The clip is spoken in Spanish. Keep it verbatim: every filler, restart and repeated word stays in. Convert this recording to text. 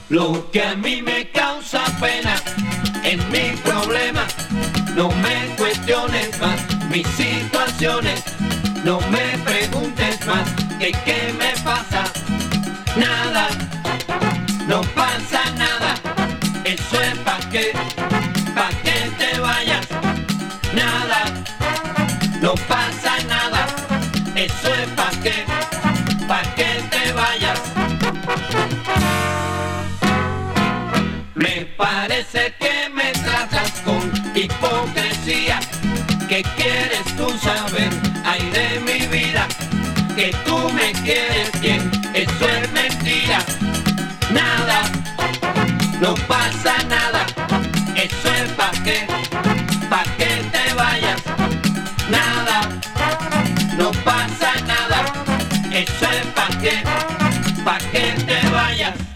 Lo que a mí me causa pena es mi problema. No me cuestiones más mis situaciones. No me preguntes más que qué me pasa. Nada, no pasa nada. Eso es pa' que, pa' que te vayas. Nada, no pasa nada. Eso es pa' que, pa' que te vayas. Me parece que me tratas con hipocresía. ¿Qué quieres tú saber? Ay, de mi vida, que tú me quieres bien, eso es mentira. Nada, no pasa nada. Eso es pa' que, pa' que te vayas. Nada, no pasa nada. Eso es pa' que